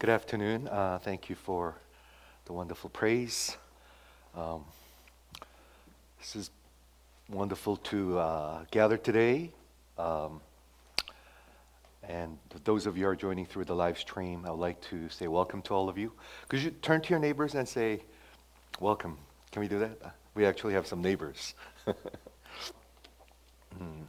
Good afternoon. Thank you for the wonderful praise. Um, this is wonderful to gather today. Um, and those of you who are joining through the live stream, I would like to say welcome to all of you. Could you turn to your neighbors and say, welcome? Can we do that? We actually have some neighbors. Hmm.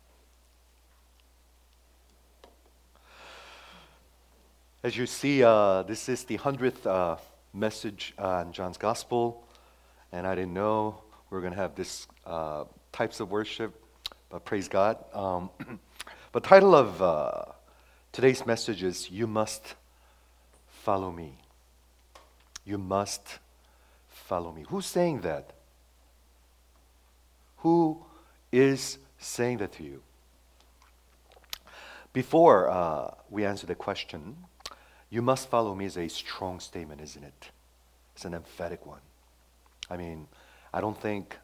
As you see, this is the 100th message on John's Gospel. And I didn't know we were going to have this types of worship, but praise God. But title of today's message is "You Must Follow Me." You must follow me. Who's saying that? Who is saying that to you? Before we answer the question, "You must follow me" is a strong statement, isn't it? It's an emphatic one. I mean, I don't think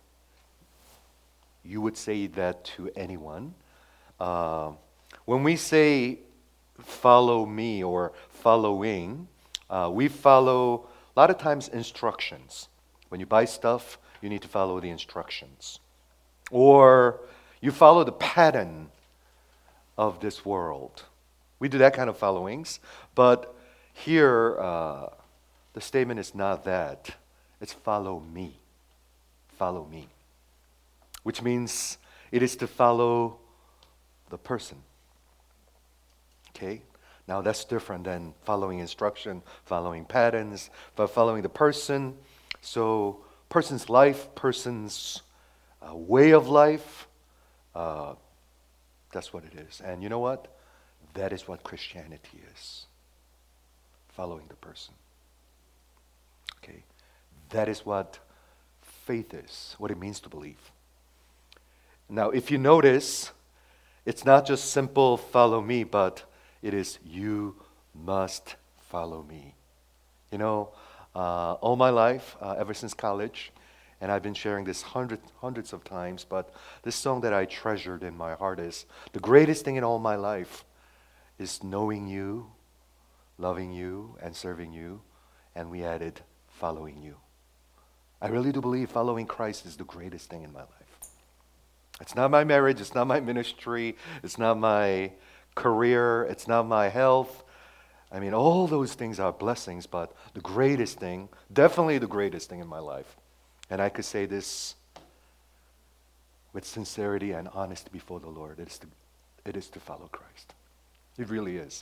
you would say that to anyone. Uh, when we say follow me or following, we follow a lot of times instructions. When you buy stuff, you need to follow the instructions. Or you follow the pattern of this world. We do that kind of followings. But here, the statement is not that. It's follow me. Follow me. Which means it is to follow the person. Okay? Now that's different than following instruction, following patterns, but following the person. So, person's life, person's way of life, uh, that's what it is. And you know what? That is what Christianity is. Following the person. Okay? That is what faith is, what it means to believe. Now, if you notice, it's not just simple follow me, but it is you must follow me. You know, all my life, ever since college, and I've been sharing this hundreds of times, but this song that I treasured in my heart is the greatest thing in all my life is knowing you, loving you, and serving you, and we added following you. I really do believe following Christ is the greatest thing in my life. It's not my marriage, it's not my ministry, it's not my career, it's not my health. I mean, all those things are blessings, but the greatest thing, definitely the greatest thing in my life, and I could say this with sincerity and honesty before the Lord, it is to follow Christ. It really is.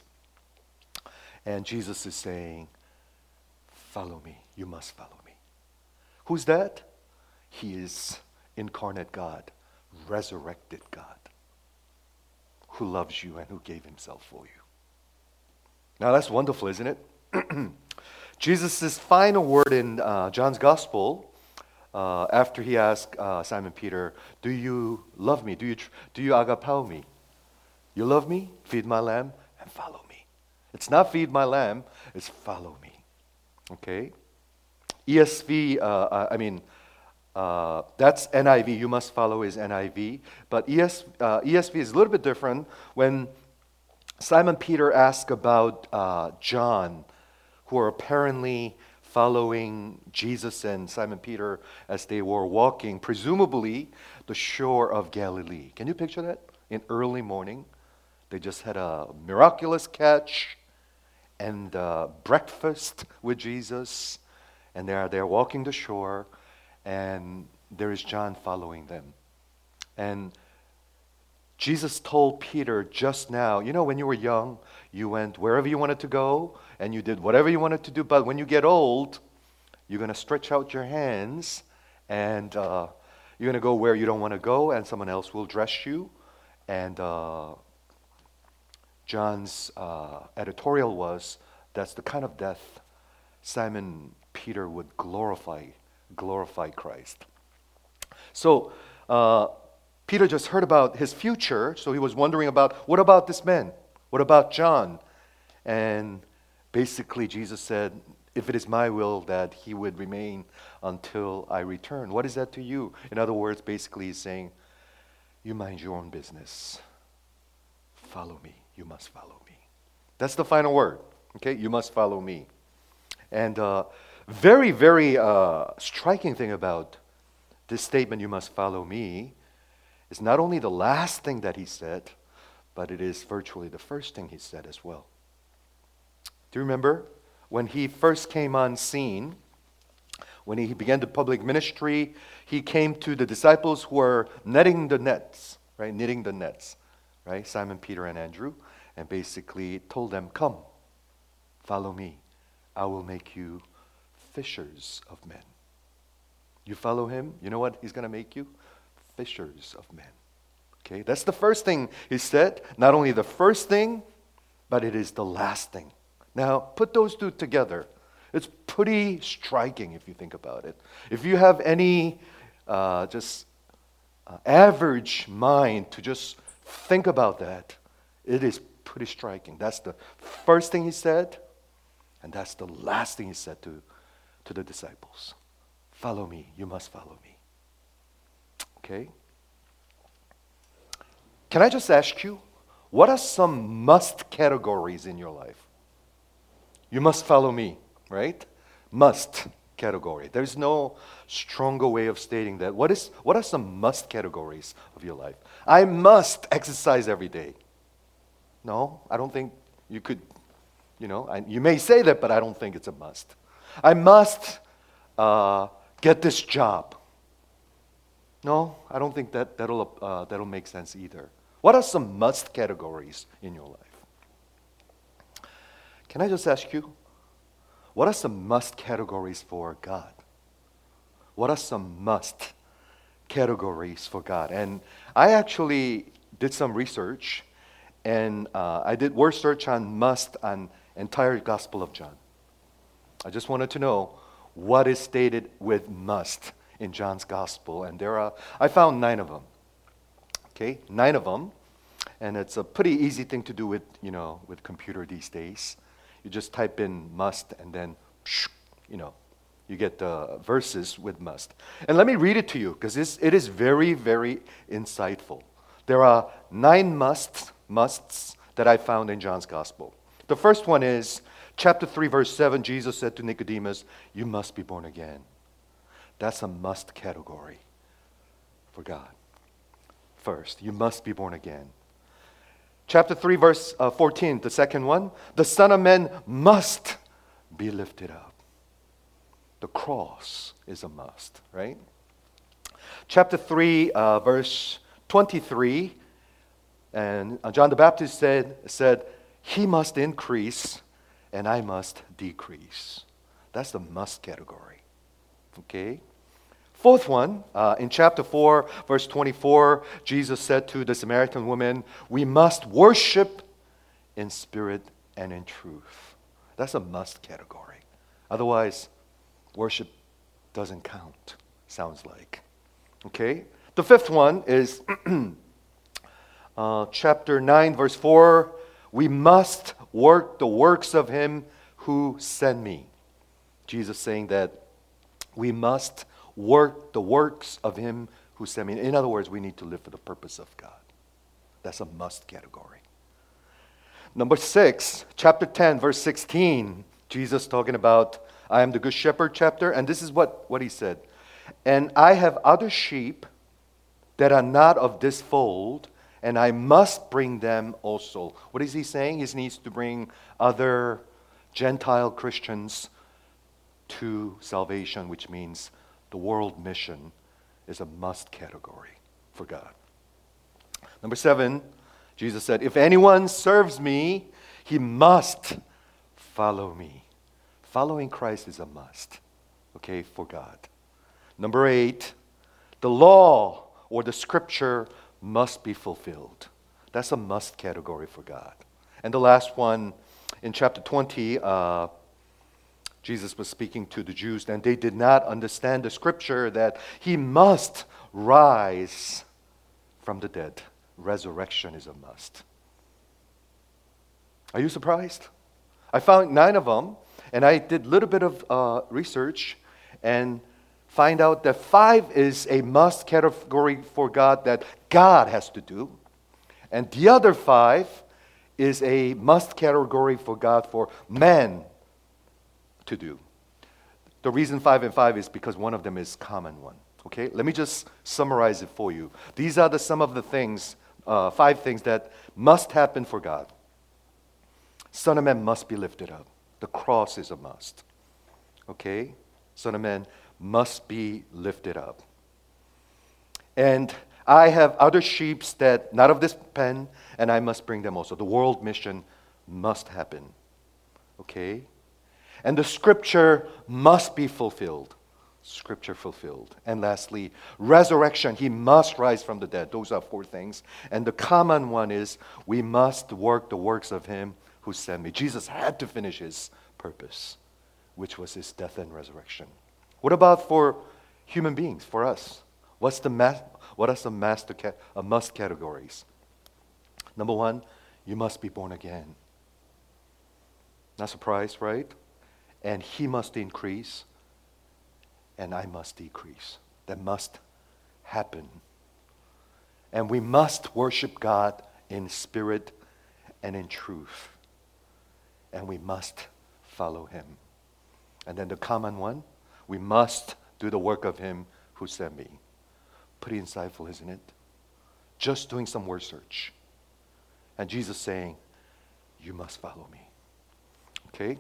And Jesus is saying, follow me, you must follow me. Who's that? He is incarnate God, resurrected God, who loves you and who gave himself for you. Now that's wonderful, isn't it? Jesus' final word in John's Gospel, after he asked Simon Peter, do you love me? Do you agapao me? You love me? Feed my lamb and follow me. It's not feed my lamb, it's follow me. Okay? ESV, that's NIV. You must follow is NIV. But ESV is a little bit different. When Simon Peter asked about John, who are apparently following Jesus and Simon Peter as they were walking, presumably the shore of Galilee. Can you picture that? In early morning, they just had a miraculous catch and breakfast with Jesus, and they're walking the shore, and there is John following them. And Jesus told Peter just now, you know, when you were young, you went wherever you wanted to go, and you did whatever you wanted to do, but when you get old, you're going to stretch out your hands, and you're going to go where you don't want to go, and someone else will dress you. And John's editorial was, that's the kind of death Simon Peter would glorify Christ. So Peter just heard about his future, so he was wondering about, what about this man? What about John? And basically Jesus said, if it is my will that he would remain until I return. What is that to you? In other words, basically he's saying, you mind your own business. Follow me. You must follow me. That's the final word. Okay, you must follow me. And very, very striking thing about this statement, you must follow me, is not only the last thing that he said, but it is virtually the first thing he said as well. Do you remember when he first came on scene, when he began the public ministry, he came to the disciples who were netting the nets, right? Knitting the nets, right? Simon, Peter, and Andrew, and basically told them, come, follow me. I will make you fishers of men. You follow him, you know what he's going to make you? Fishers of men. Okay, that's the first thing he said. Not only the first thing, but it is the last thing. Now, put those two together. It's pretty striking if you think about it. If you have any average mind to just think about that, it is pretty striking. That's the first thing he said, and that's the last thing he said to the disciples. Follow me. You must follow me. Okay? Can I just ask you, what are some must categories in your life? You must follow me, right? Must category. There's no stronger way of stating that. What are some must categories of your life? I must exercise every day. No, I don't think you could, you may say that, but I don't think it's a must. I must get this job. No, I don't think that'll make sense either. What are some must categories in your life? Can I just ask you, what are some must categories for God? What are some must categories for God? And I actually did some research, and I did word search on must on entire Gospel of John. I just wanted to know what is stated with must in John's Gospel, and I found 9 of them. Okay, 9 of them, and it's a pretty easy thing to do with computer these days. You just type in must, and then you get the verses with must. And let me read it to you because it is very, very insightful. There are 9 musts that I found in John's Gospel. The first one is chapter 3, verse 7. Jesus said to Nicodemus, "You must be born again." That's a must category for God. First, you must be born again. Chapter 3, verse 14, the second one. The Son of Man must be lifted up. The cross is a must, right? Chapter 3, verse 23, and John the Baptist said, "He must increase and I must decrease." That's the must category. Okay? Fourth one, in chapter 4, verse 24, Jesus said to the Samaritan woman, "We must worship in spirit and in truth." That's a must category. Otherwise, worship doesn't count, sounds like. Okay? The fifth one is chapter 9, verse 4, "We must work the works of him who sent me." Jesus saying that we must work the works of him who sent me. In other words, we need to live for the purpose of God. That's a must category. Number 6, chapter 10, verse 16, Jesus talking about, "I am the good shepherd," chapter, and this is what he said. "And I have other sheep that are not of this fold, and I must bring them also." What is he saying? He needs to bring other Gentile Christians to salvation, which means the world mission is a must category for God. Number 7, Jesus said, "If anyone serves me, he must follow me." Following Christ is a must, okay, for God. Number 8, the law or the scripture must be fulfilled. That's a must category for God. And the last one, in chapter 20, Jesus was speaking to the Jews, and they did not understand the scripture that he must rise from the dead. Resurrection is a must. Are you surprised? I found 9 of them, and I did a little bit of research and find out that 5 is a must category for God that God has to do. And the other 5 is a must category for God for man to do. The reason 5 and 5 is because one of them is common one. Okay, let me just summarize it for you. These are some of the things, 5 things that must happen for God. Son of Man must be lifted up. The cross is a must. Okay, Son of Man must be lifted up. And I have other sheep that not of this pen, and I must bring them also. The world mission must happen. Okay? And the scripture must be fulfilled. Scripture fulfilled. And lastly, resurrection. He must rise from the dead. Those are 4 things. And the common one is we must work the works of him who sent me. Jesus had to finish his purpose, which was his death and resurrection. What about for human beings, for us? What are some must categories? Number 1, you must be born again. Not surprised, right? And he must increase, and I must decrease. That must happen. And we must worship God in spirit and in truth. And we must follow him. And then the common one, we must do the work of him who sent me. Pretty insightful, isn't it? Just doing some word search. And Jesus saying, you must follow me. Okay?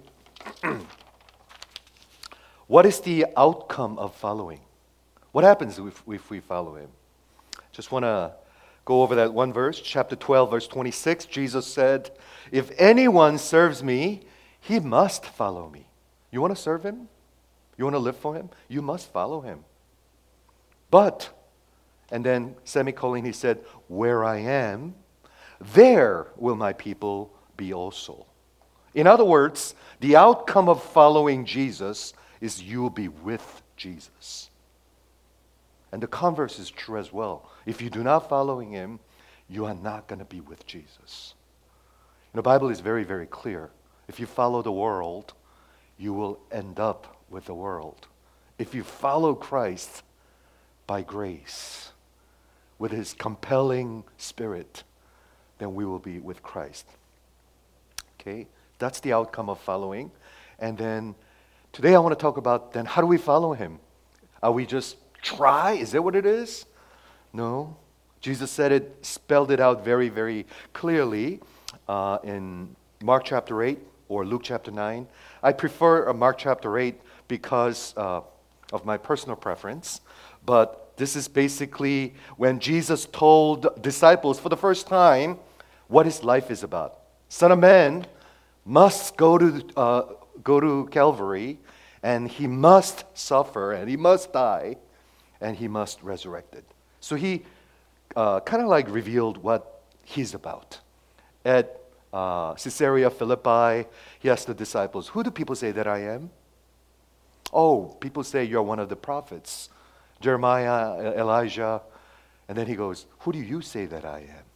What is the outcome of following? What happens if we follow him? Just want to go over that one verse, chapter 12, verse 26. Jesus said, if anyone serves me, he must follow me. You want to serve him? You want to live for him? You must follow him. But, and then semicolon, he said, where I am, there will my people be also. In other words, the outcome of following Jesus is you will be with Jesus. And the converse is true as well. If you do not follow him, you are not going to be with Jesus. The Bible is very, very clear. If you follow the world, you will end up with the world. If you follow Christ by grace, with his compelling spirit, then we will be with Christ. Okay? That's the outcome of following. And then today I want to talk about then how do we follow him? Are we just try? Is that what it is? No. Jesus said it, spelled it out very, very clearly in Mark chapter 8 or Luke chapter 9. I prefer Mark chapter 8 because of my personal preference. But this is basically when Jesus told disciples for the first time what his life is about. Son of Man must go to Calvary, and he must suffer, and he must die, and he must resurrect it. So he kind of like revealed what he's about. At Caesarea Philippi, he asked the disciples, who do people say that I am? Oh, people say you're one of the prophets. Jeremiah, Elijah. And then he goes, who do you say that I am?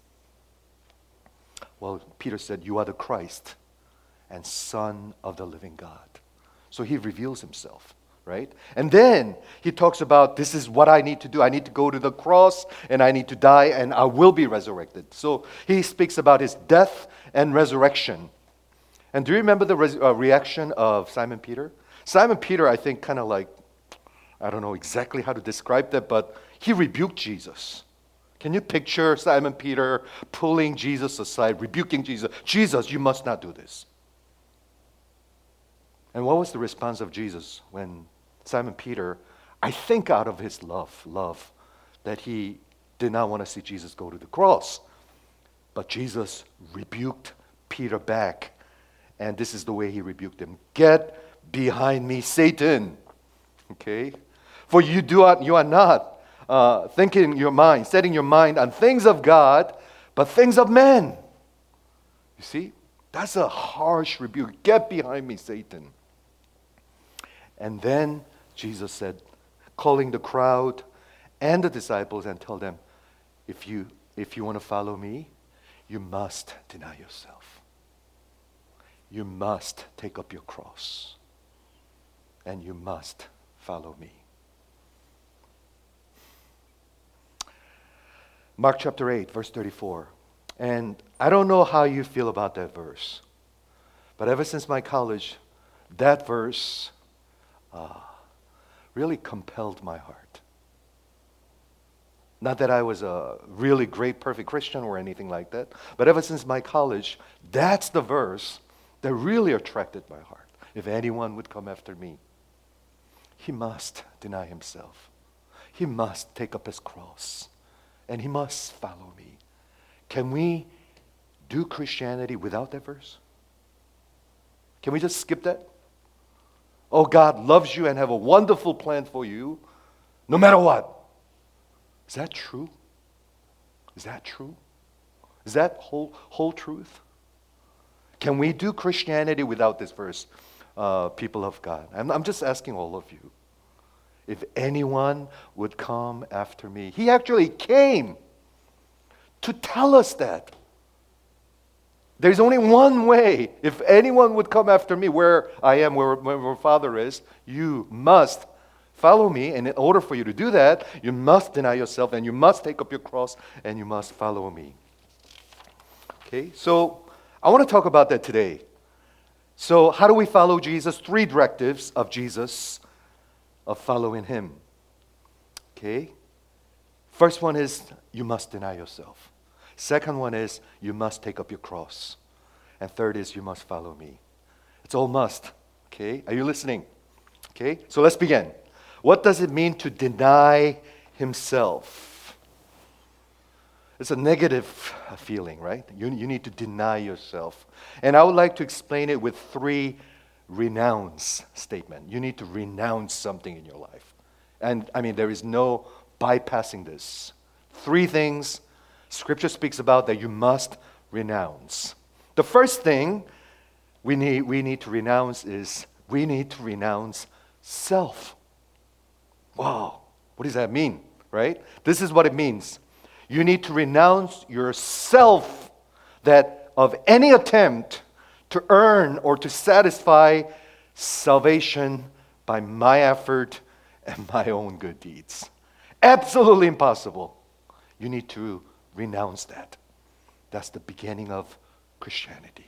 Well, Peter said, you are the Christ and Son of the living God. So he reveals himself, right? And then he talks about, this is what I need to do. I need to go to the cross, and I need to die, and I will be resurrected. So he speaks about his death and resurrection. And do you remember the reaction of Simon Peter? Simon Peter, I think, kind of like, I don't know exactly how to describe that, but he rebuked Jesus. Can you picture Simon Peter pulling Jesus aside, rebuking Jesus? Jesus, you must not do this. And what was the response of Jesus when Simon Peter, I think out of his love, that he did not want to see Jesus go to the cross. But Jesus rebuked Peter back. And this is the way he rebuked him. Get behind me, Satan. Okay? For you are not thinking your mind, setting your mind on things of God, but things of men. You see? That's a harsh rebuke. Get behind me, Satan. And then Jesus said, calling the crowd and the disciples, and tell them, if you want to follow me, you must deny yourself. You must take up your cross. And you must follow me. Mark chapter 8, verse 34. And I don't know how you feel about that verse, but ever since my college, that verse really compelled my heart. Not that I was a really great, perfect Christian or anything like that, but ever since my college, that's the verse that really attracted my heart. If anyone would come after me, he must deny himself. He must take up his cross, and he must follow me. Can we do Christianity without that verse? Can we just skip that? Oh, God loves you and have a wonderful plan for you, no matter what. Is that true? Is that true? Is that whole truth? Can we do Christianity without this verse, people of God? I'm just asking all of you. If anyone would come after me. He actually came to tell us that. There's only one way. If anyone would come after me, where I am, where my Father is, you must follow me. And in order for you to do that, you must deny yourself, and you must take up your cross, and you must follow me. Okay, so I want to talk about that today. So how do we follow Jesus? 3 directives of Jesus of following him. Okay? First one is you must deny yourself. Second one is you must take up your cross. And third is you must follow me. It's all must. Okay? Are you listening? Okay? So let's begin. What does it mean to deny himself? It's a negative feeling, right? You need to deny yourself. And I would like to explain it with 3 renounce statement. You need to renounce something in your life. And I mean, there is no bypassing this. 3 things Scripture speaks about that you must renounce. The first thing we need to renounce is we need to renounce self. Wow, what does that mean, right? This is what it means. You need to renounce yourself, that of any attempt to earn or to satisfy salvation by my effort and my own good deeds. Absolutely impossible. You need to renounce that. That's the beginning of Christianity.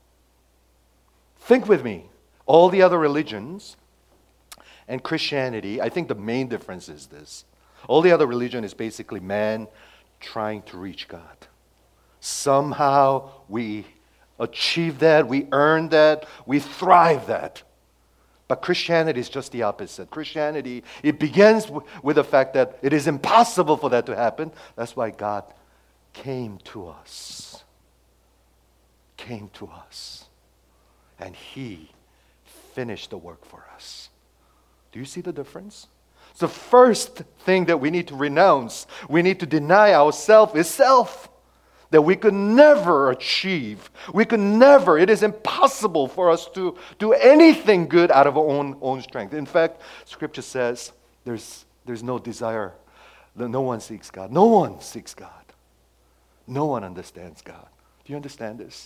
Think with me. All the other religions and Christianity, I think the main difference is this. All the other religion is basically man trying to reach God. Somehow we achieve that, we earn that, we thrive that. But Christianity is just the opposite. Christianity, it begins with the fact that it is impossible for that to happen. That's why God came to us. Came to us. And he finished the work for us. Do you see the difference? The first thing that we need to renounce, we need to deny ourselves is self. That we could never achieve. We could never, it is impossible for us to do anything good out of our own strength. In fact, Scripture says there's no desire. No one seeks God. No one seeks God. No one understands God. Do you understand this?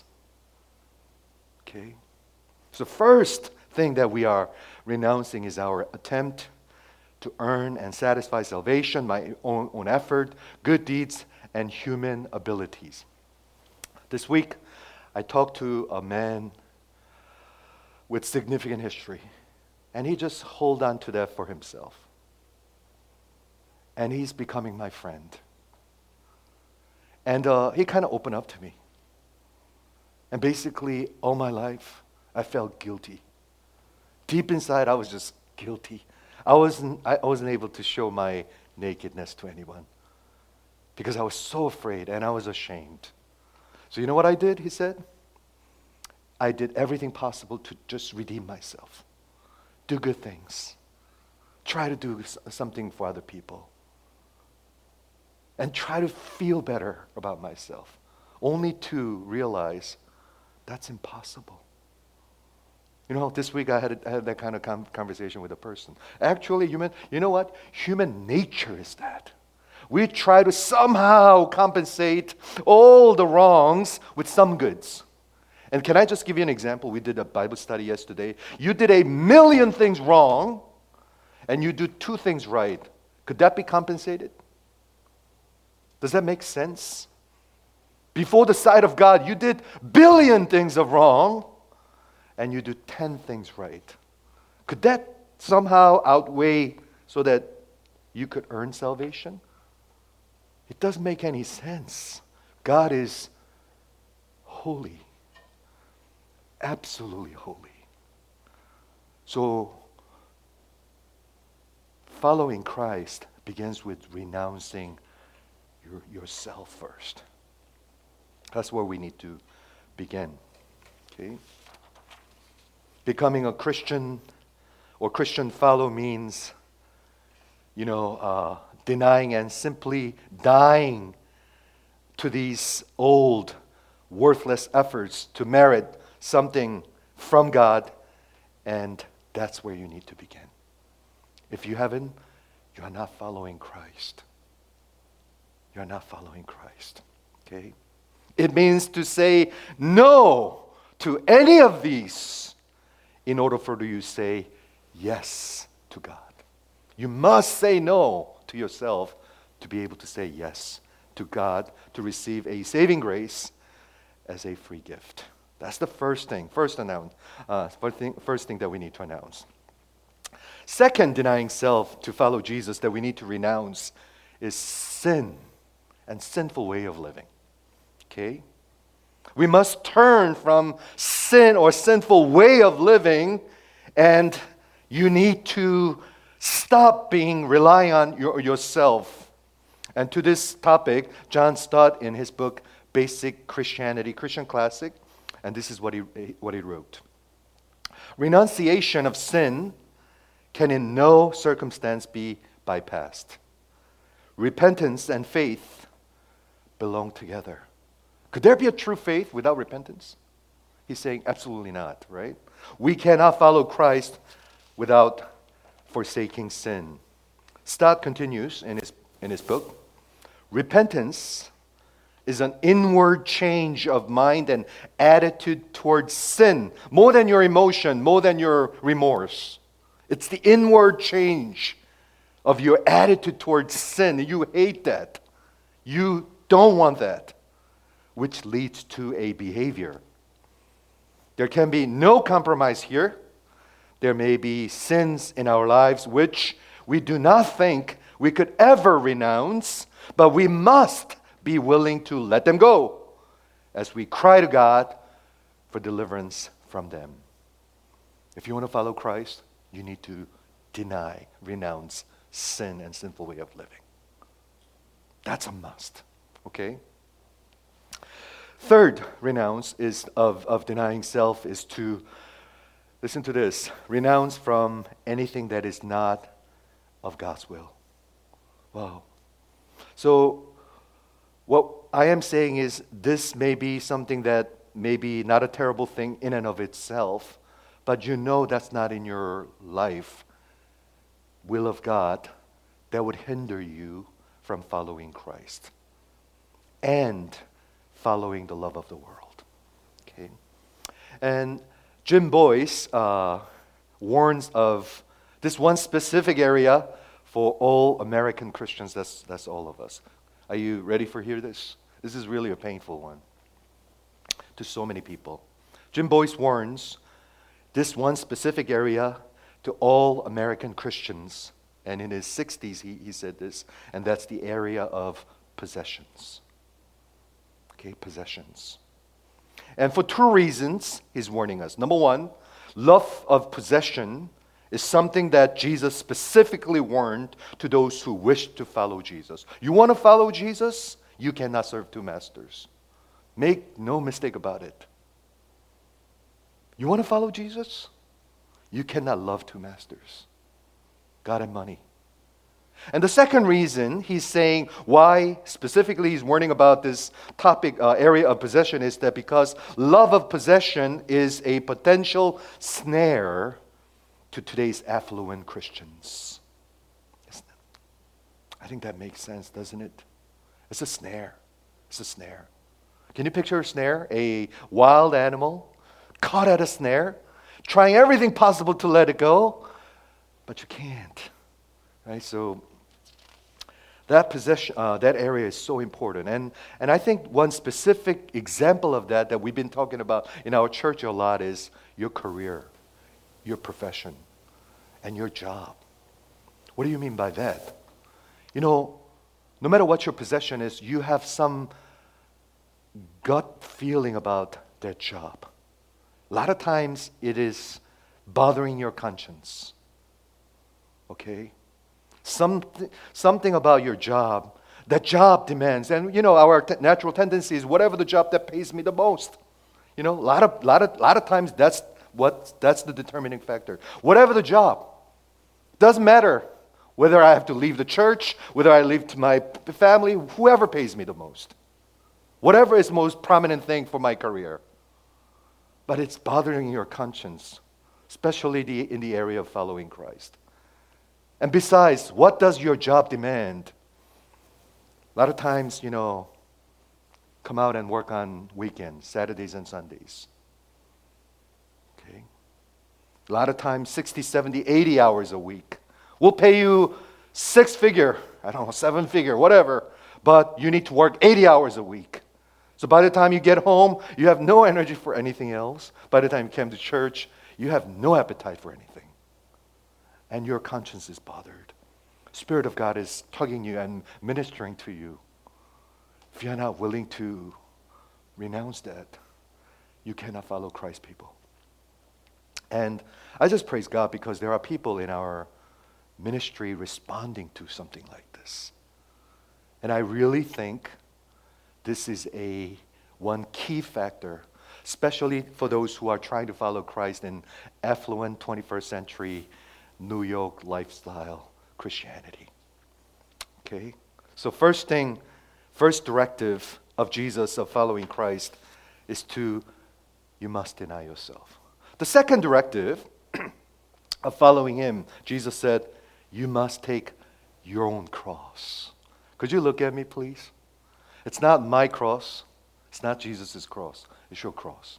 Okay. So first thing that we are renouncing is our attempt to earn and satisfy salvation, my own effort, good deeds, and human abilities. This week, I talked to a man with significant history, and he just hold on to that for himself. And he's becoming my friend. And he kind of opened up to me. And basically, all my life, I felt guilty. Deep inside, I was just guilty. I wasn't able to show my nakedness to anyone because I was so afraid and I was ashamed. So you know what I did, he said? I did everything possible to just redeem myself. Do good things. Try to do something for other people. And try to feel better about myself. Only to realize that's impossible. You know, this week I had that kind of conversation with a person. Actually, you know what? Human nature is that. We try to somehow compensate all the wrongs with some goods. And can I just give you an example? We did a Bible study yesterday. You did 1,000,000 things wrong, and you do 2 things right. Could that be compensated? Does that make sense? Before the sight of God, you did billion things of wrong, and you do 10 things right. Could that somehow outweigh so that you could earn salvation? It doesn't make any sense. God is holy, absolutely holy. So, following Christ begins with renouncing yourself first. That's where we need to begin. Okay? Becoming a Christian or Christian follow means, denying and simply dying to these old, worthless efforts to merit something from God, and that's where you need to begin. If you haven't, you are not following Christ. You are not following Christ. Okay? It means to say no to any of these in order for you to say yes to God. You must say no to yourself to be able to say yes to God, to receive a saving grace as a free gift. That's the first thing that we need to announce. Second, denying self to follow Jesus that we need to renounce is sin and sinful way of living. Okay? We must turn from sin or sinful way of living, and you need to stop relying on yourself. And to this topic, John Stott, in his book Basic Christianity, Christian Classic, and this is what he wrote. Renunciation of sin can in no circumstance be bypassed. Repentance and faith belong together. Could there be a true faith without repentance? He's saying absolutely not, right? We cannot follow Christ without forsaking sin. Stott continues in his book, repentance is an inward change of mind and attitude towards sin, more than your emotion, more than your remorse. It's the inward change of your attitude towards sin. You hate that. You don't want that, which leads to a behavior. There can be no compromise here. There may be sins in our lives which we do not think we could ever renounce, but we must be willing to let them go as we cry to God for deliverance from them. If you want to follow Christ, you need to renounce sin and sinful way of living. That's a must. Okay? Third renounce of denying self is to, listen to this, renounce from anything that is not of God's will. Wow. So what I am saying is this may be something that may be not a terrible thing in and of itself, but you know that's not in your life, will of God, that would hinder you from following Christ and following the love of the world. Okay? And Jim Boyce warns of this one specific area for all American Christians. That's all of us. Are you ready for hear this? This is really a painful one to so many people. Jim Boyce warns this one specific area to all American Christians, and in his 60s he said this, and that's the area of possessions. Okay, possessions. And for two reasons he's warning us. Number one, love of possession is something that Jesus specifically warned to those who wish to follow Jesus. You want to follow Jesus? You cannot serve two masters. Make no mistake about it. You want to follow Jesus? You cannot love two masters, God and money. And the second reason he's saying why specifically he's warning about this topic, area of possession, is that because love of possession is a potential snare to today's affluent Christians. I think that makes sense, doesn't it? It's a snare. It's a snare. Can you picture a snare? A wild animal caught at a snare, trying everything possible to let it go, but you can't. Right? So That possession, that area is so important. And I think one specific example of that we've been talking about in our church a lot is your career, your profession, and your job. What do you mean by that? You know, no matter what your possession is, you have some gut feeling about that job. A lot of times it is bothering your conscience. Okay? Something about your job, that job demands, and you know, our natural tendency is whatever the job that pays me the most. You know, a lot of times that's the determining factor. Whatever the job, doesn't matter whether I have to leave the church, whether I leave to my family, whoever pays me the most. Whatever is the most prominent thing for my career. But it's bothering your conscience, especially in the area of following Christ. And besides, what does your job demand? A lot of times, you know, come out and work on weekends, Saturdays and Sundays. Okay? A lot of times, 60, 70, 80 hours a week. We'll pay you 6-figure, I don't know, 7-figure, whatever, but you need to work 80 hours a week. So by the time you get home, you have no energy for anything else. By the time you come to church, you have no appetite for anything. And your conscience is bothered. Spirit of God is tugging you and ministering to you. If you're not willing to renounce that, you cannot follow Christ, people. And I just praise God because there are people in our ministry responding to something like this. And I really think this is one key factor, especially for those who are trying to follow Christ in affluent 21st century New York lifestyle Christianity. Okay? So first directive of Jesus of following Christ is you must deny yourself. The second directive of following him, Jesus said, you must take your own cross. Could you look at me, please? It's not my cross. It's not Jesus' cross. It's your cross.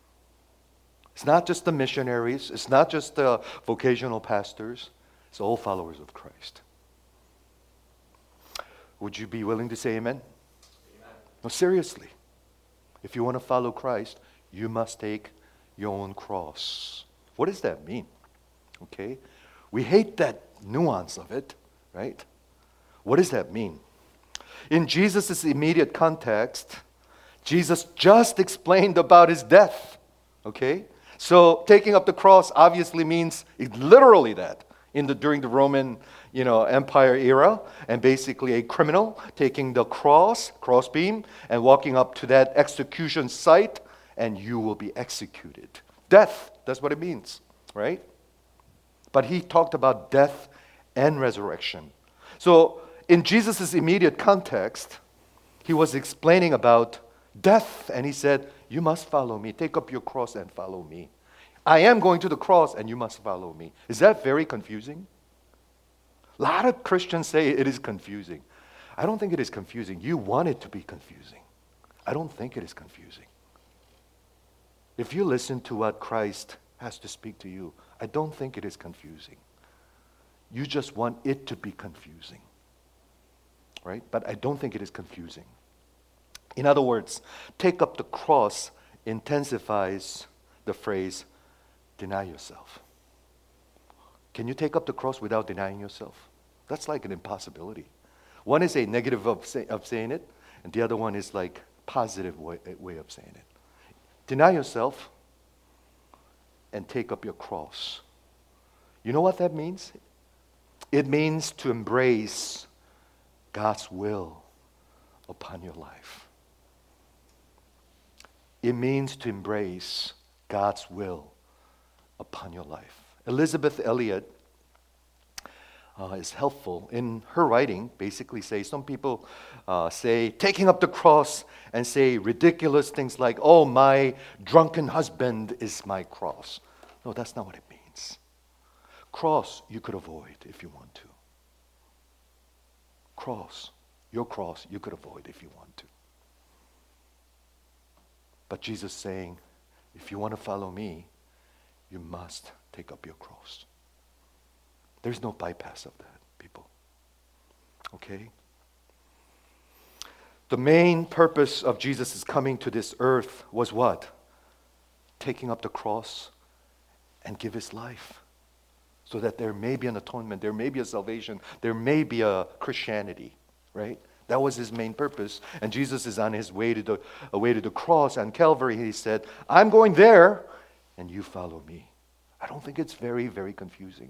It's not just the missionaries. It's not just the vocational pastors. It's all followers of Christ. Would you be willing to say amen? Amen. No, seriously. If you want to follow Christ, you must take your own cross. What does that mean? Okay? We hate that nuance of it, right? What does that mean? In Jesus' immediate context, Jesus just explained about his death. Okay? So taking up the cross obviously means literally that during the Roman, Empire era, and basically a criminal taking the crossbeam, and walking up to that execution site, and you will be executed. Death, that's what it means, right? But he talked about death and resurrection. So in Jesus' immediate context, he was explaining about death, and he said, you must follow me. Take up your cross and follow me. I am going to the cross, and you must follow me. Is that very confusing? A lot of Christians say it is confusing. I don't think it is confusing. You want it to be confusing. I don't think it is confusing. If you listen to what Christ has to speak to you, I don't think it is confusing. You just want it to be confusing. Right? But I don't think it is confusing. In other words, take up the cross intensifies the phrase, deny yourself. Can you take up the cross without denying yourself? That's like an impossibility. One is a negative of saying it, and the other one is like positive way of saying it. Deny yourself and take up your cross. You know what that means? It means to embrace God's will upon your life. It means to embrace God's will upon your life. Elizabeth Elliot is helpful in her writing. Basically, some people say taking up the cross and say ridiculous things like, "Oh, my drunken husband is my cross." No, that's not what it means. Cross you could avoid if you want to. Your cross you could avoid if you want to. But Jesus saying, if you want to follow me, you must take up your cross. There's no bypass of that, people. Okay? The main purpose of Jesus' coming to this earth was what? Taking up the cross and give his life so that there may be an atonement, there may be a salvation, there may be a Christianity, right? That was his main purpose. And Jesus is on his way to the cross on Calvary. He said, I'm going there and you follow me. I don't think it's very, very confusing.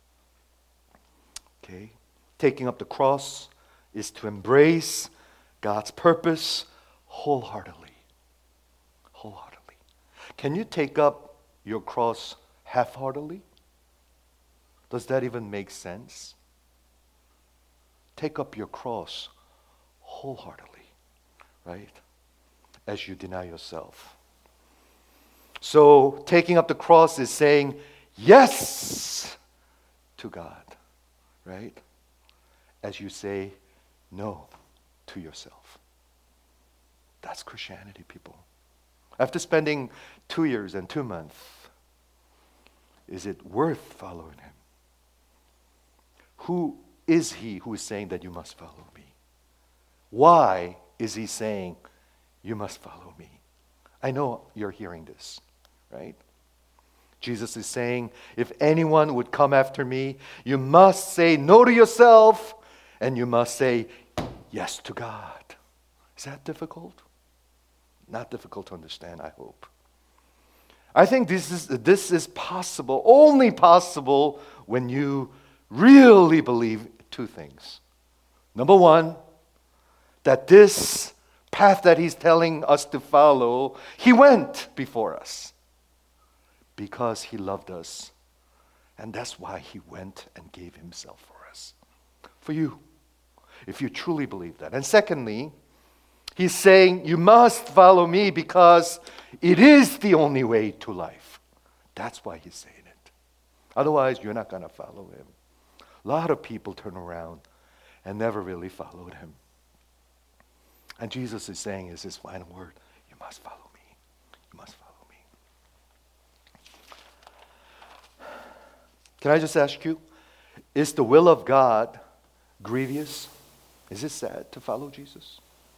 Okay? Taking up the cross is to embrace God's purpose wholeheartedly. Wholeheartedly. Can you take up your cross half-heartedly? Does that even make sense? Take up your cross wholeheartedly, right? As you deny yourself. So, taking up the cross is saying yes to God, right? As you say no to yourself. That's Christianity, people. After spending 2 years and 2 months, is it worth following him? Who is he who is saying that you must follow me? Why is he saying you must follow me? I know you're hearing this, right? Jesus is saying, if anyone would come after me, you must say no to yourself and you must say yes to God. Is that difficult? Not difficult to understand, I hope. I think this is possible, only possible when you really believe 2 things. Number 1, that this path that he's telling us to follow, he went before us because he loved us. And that's why he went and gave himself for us. For you, if you truly believe that. And secondly, he's saying you must follow me because it is the only way to life. That's why he's saying it. Otherwise, you're not going to follow him. A lot of people turn around and never really followed him. And Jesus is saying is his final word, you must follow me. You must follow me. Can I just ask you, is the will of God grievous? Is it sad to follow Jesus?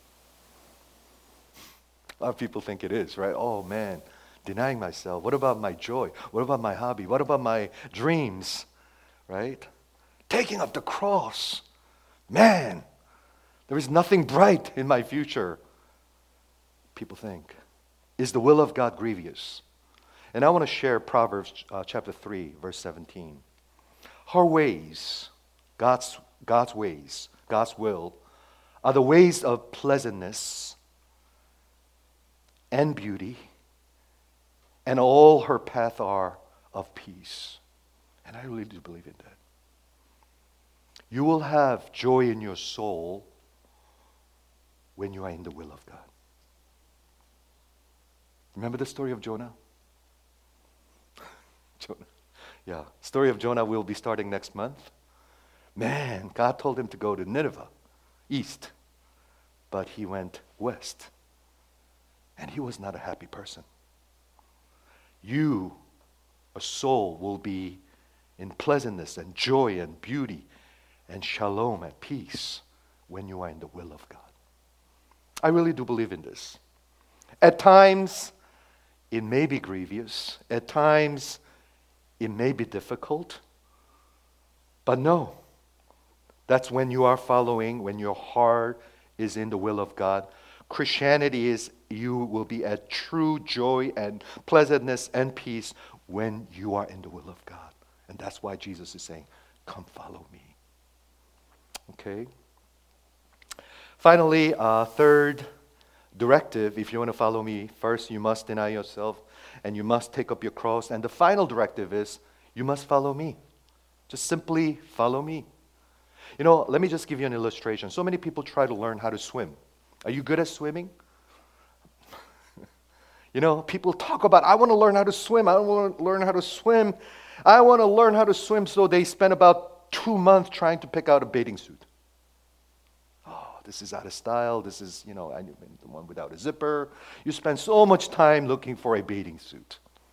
A lot of people think it is, right? Oh man, denying myself. What about my joy? What about my hobby? What about my dreams? Right? Taking up the cross. Man, there is nothing bright in my future. People think. Is the will of God grievous? And I want to share Proverbs chapter 3, verse 17. Her ways, God's ways, God's will, are the ways of pleasantness and beauty, and all her paths are of peace. And I really do believe in that. You will have joy in your soul when you are in the will of God. Remember the story of Jonah? Jonah. Yeah, story of Jonah will be starting next month. Man, God told him to go to Nineveh, east, but he went west. And he was not a happy person. You, a soul, will be in pleasantness and joy and beauty and shalom and peace when you are in the will of God. I really do believe in this. At times, it may be grievous. At times, it may be difficult. But no, that's when you are following, when your heart is in the will of God. Christianity is you will be at true joy and pleasantness and peace when you are in the will of God. And that's why Jesus is saying, come follow me. Okay? Finally, third directive, if you want to follow me, first you must deny yourself and you must take up your cross. And the final directive is you must follow me. Just simply follow me. You know, let me just give you an illustration. So many people try to learn how to swim. Are you good at swimming? You know, people talk about, I want to learn how to swim. I want to learn how to swim. I want to learn how to swim. So they spend about 2 months trying to pick out a bathing suit. Oh, this is out of style. This is, you know, the one without a zipper. You spend so much time looking for a bathing suit.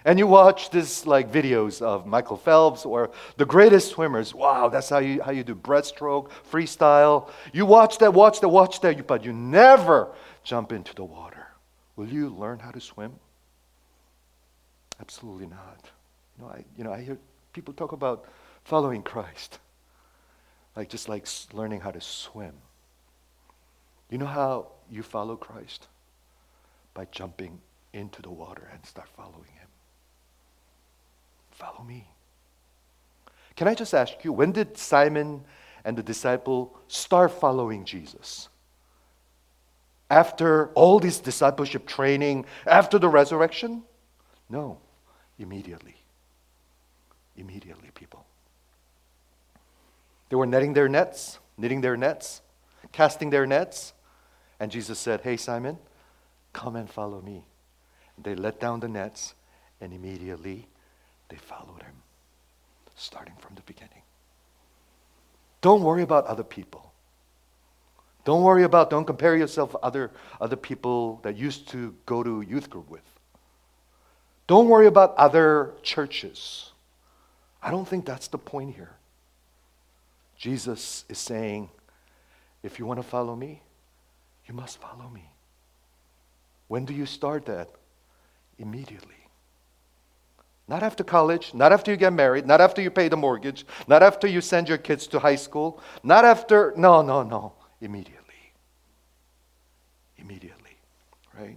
And you watch this like videos of Michael Phelps or the greatest swimmers. Wow, that's how you do breaststroke, freestyle. You watch that, but you never jump into the water. Will you learn how to swim? Absolutely not. I hear people talk about following Christ, just like learning how to swim. You know how you follow Christ? By jumping into the water and start following Him. Follow me. Can I just ask you, when did Simon and the disciple start following Jesus? After all this discipleship training, after the resurrection? No, immediately. Immediately, people. They were knitting their nets, casting their nets, and Jesus said, "Hey, Simon, come and follow me." They let down the nets, and immediately they followed Him, starting from the beginning. Don't worry about other people. Don't compare yourself with other people that used to go to youth group with. Don't worry about other churches. I don't think that's the point here. Jesus is saying, if you want to follow me, you must follow me. When do you start that? Immediately. Not after college, not after you get married, not after you pay the mortgage, not after you send your kids to high school, not after, no. Immediately. Immediately, right?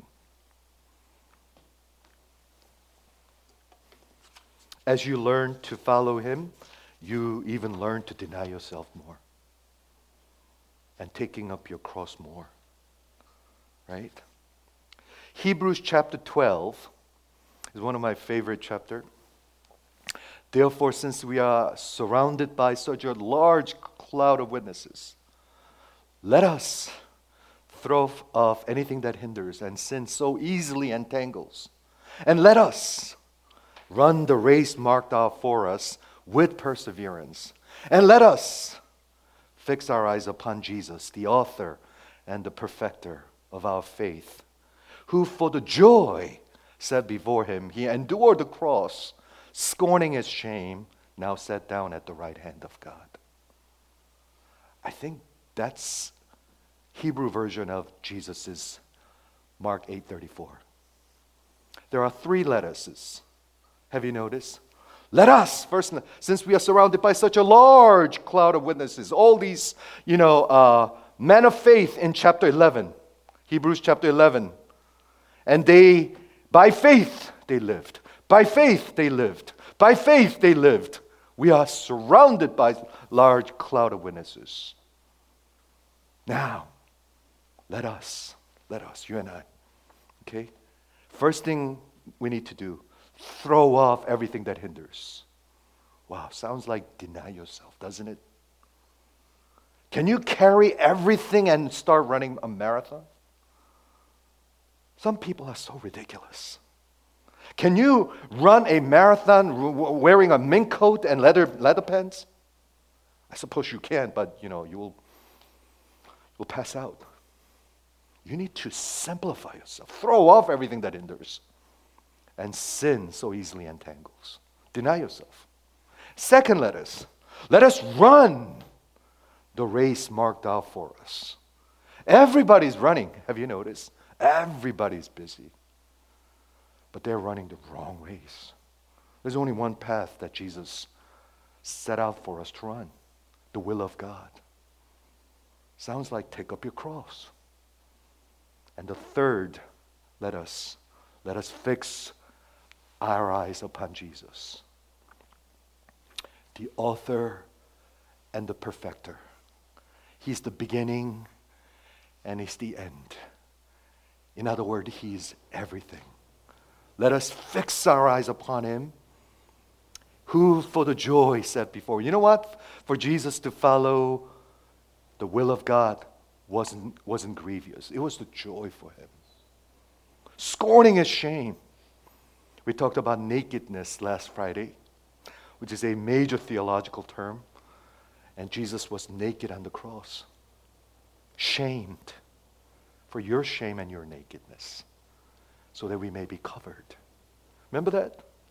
As you learn to follow Him, you even learn to deny yourself more and taking up your cross more, right? Hebrews chapter 12 is one of my favorite chapters. Therefore, since we are surrounded by such a large cloud of witnesses, let us throw off anything that hinders and sin so easily entangles. And let us run the race marked out for us with perseverance. And let us fix our eyes upon Jesus, the author and the perfecter of our faith, who for the joy set before Him, He endured the cross, scorning its shame, now sat down at the right hand of God. I think that's Hebrew version of Jesus' Mark 8:34. There are 3 letters. Have you noticed? Let us, first, since we are surrounded by such a large cloud of witnesses, all these, men of faith in chapter 11, Hebrews chapter 11, and by faith they lived. By faith they lived. By faith they lived. We are surrounded by a large cloud of witnesses. Now, let us, you and I, okay? First thing we need to do, throw off everything that hinders. Wow, sounds like deny yourself, doesn't it? Can you carry everything and start running a marathon? Some people are so ridiculous. Can you run a marathon wearing a mink coat and leather pants? I suppose you can, but you'll pass out. You need to simplify yourself. Throw off everything that hinders. And sin so easily entangles. Deny yourself. Second, let us run the race marked out for us. Everybody's running. Have you noticed? Everybody's busy. But they're running the wrong race. There's only one path that Jesus set out for us to run. The will of God. Sounds like take up your cross. And the third, let us fix our eyes upon Jesus, the author and the perfecter. He's the beginning and He's the end. In other words, He's everything. Let us fix our eyes upon Him, who for the joy set before. You know what? For Jesus to follow the will of God wasn't grievous. It was the joy for Him. Scorning His shame. We talked about nakedness last Friday, which is a major theological term. And Jesus was naked on the cross. Shamed for your shame and your nakedness, so that we may be covered. Remember that?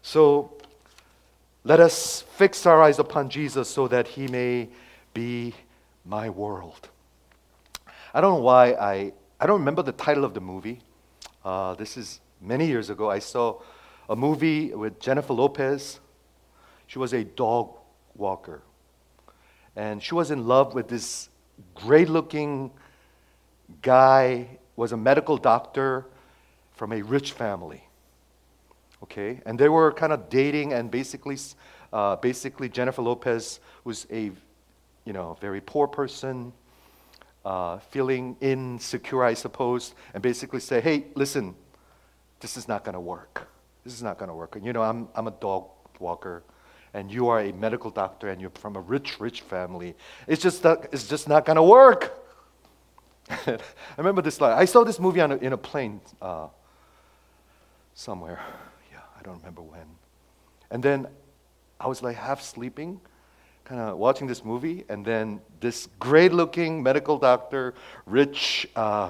So let us fix our eyes upon Jesus so that he may be my world. I don't know why I don't remember the title of the movie. This is many years ago. I saw a movie with Jennifer Lopez. She was a dog walker. And she was in love with this great-looking guy, was a medical doctor from a rich family. Okay, and they were kind of dating, and basically Jennifer Lopez was a, very poor person, feeling insecure, I suppose, and basically say, "Hey, listen, this is not going to work. This is not going to work. And I'm a dog walker, and you are a medical doctor, and you're from a rich family. It's just not going to work." I remember this line. I saw this movie in a plane somewhere. Yeah, I don't remember when. And then I was like half sleeping, kind of watching this movie, and then this great-looking medical doctor, rich,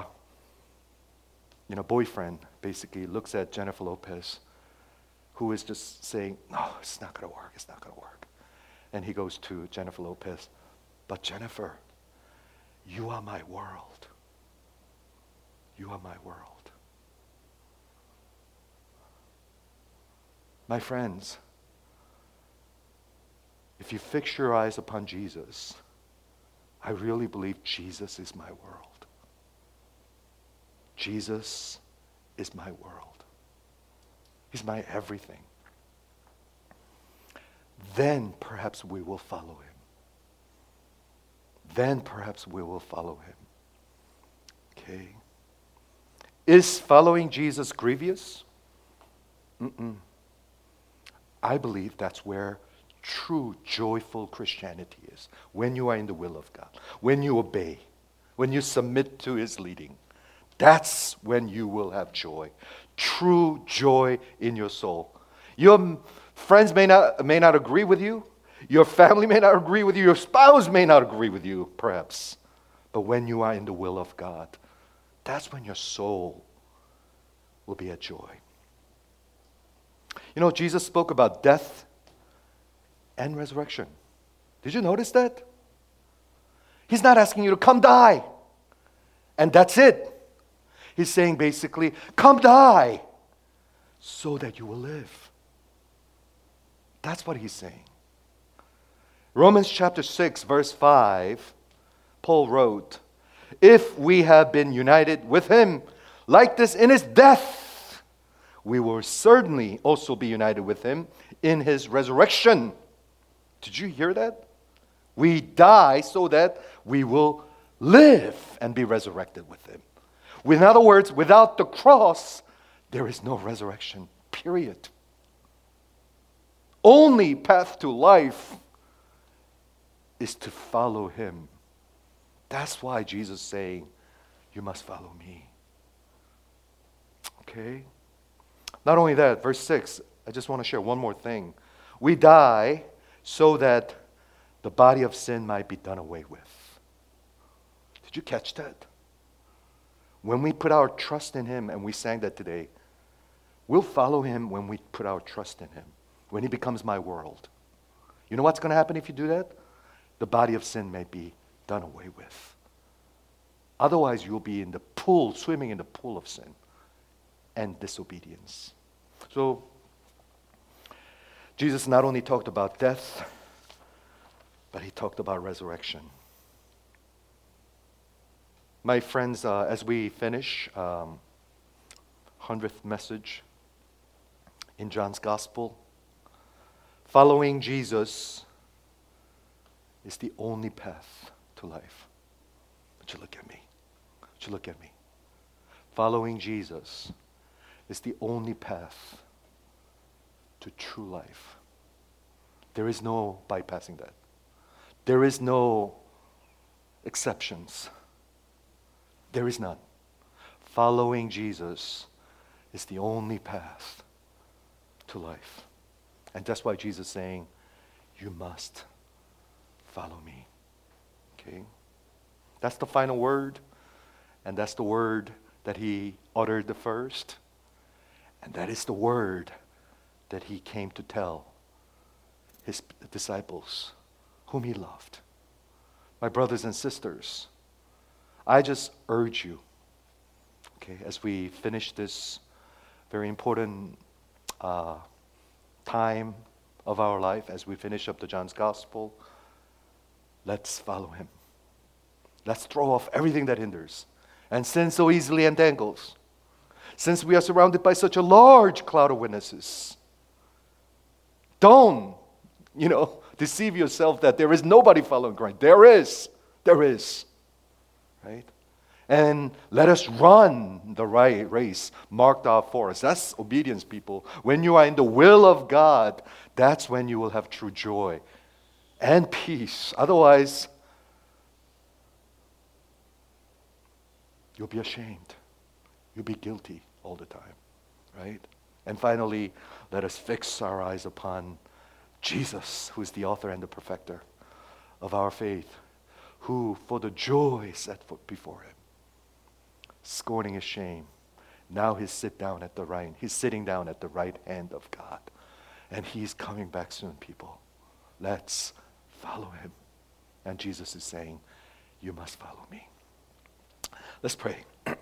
boyfriend, basically looks at Jennifer Lopez, who is just saying, "No, it's not going to work. It's not going to work." And he goes to Jennifer Lopez, "But Jennifer, you are my world. You are my world." My friends, if you fix your eyes upon Jesus, I really believe Jesus is my world. Jesus is my world. He's my everything. Then perhaps we will follow him. Then perhaps we will follow him. Okay? Is following Jesus grievous? I believe that's where true joyful Christianity is. When you are in the will of God, when you obey, when you submit to his leading, that's when you will have joy. True joy in your soul. Your friends may not agree with you. Your family may not agree with you. Your spouse may not agree with you, perhaps. But when you are in the will of God, that's when your soul will be at joy. Jesus spoke about death and resurrection. Did you notice that? He's not asking you to come die, and that's it. He's saying basically, come die so that you will live. That's what he's saying. Romans chapter 6, verse 5, Paul wrote, "If we have been united with him like this in his death, we will certainly also be united with him in his resurrection." Did you hear that? We die so that we will live and be resurrected with him. In other words, without the cross, there is no resurrection, period. Only path to life is to follow him. That's why Jesus is saying, "You must follow me." Okay? Not only that, verse 6, I just want to share one more thing. We die so that the body of sin might be done away with. Did you catch that? When we put our trust in him, and we sang that today, we'll follow him when we put our trust in him, when he becomes my world. You know what's going to happen if you do that? The body of sin may be done away with. Otherwise, you'll be in the pool, swimming in the pool of sin and disobedience. So, Jesus not only talked about death, but he talked about resurrection. My friends, as we finish 100th message in John's Gospel, following Jesus is the only path to life. Would you look at me? Would you look at me? Following Jesus is the only path to true life. There is no bypassing that. There is no exceptions. There is none. Following Jesus is the only path to life. And that's why Jesus is saying, "You must follow me." Okay? That's the final word. And that's the word that he uttered the first. And that is the word that he came to tell his disciples whom he loved. My brothers and sisters, I just urge you, okay, as we finish this very important time of our life, as we finish up the John's Gospel, let's follow him. Let's throw off everything that hinders and sin so easily entangles. Since we are surrounded by such a large cloud of witnesses, don't, deceive yourself that there is nobody following Christ. There is, right? And let us run the right race marked out for us. That's obedience, people. When you are in the will of God, that's when you will have true joy and peace. Otherwise, you'll be ashamed. You'll be guilty all the time, right? And finally, let us fix our eyes upon Jesus, who is the author and the perfecter of our faith, who, for the joy set before him, scorning his shame, now he's sitting down at the right hand of God. And he's coming back soon, people. Let's follow him. And Jesus is saying, you must follow me. Let's pray.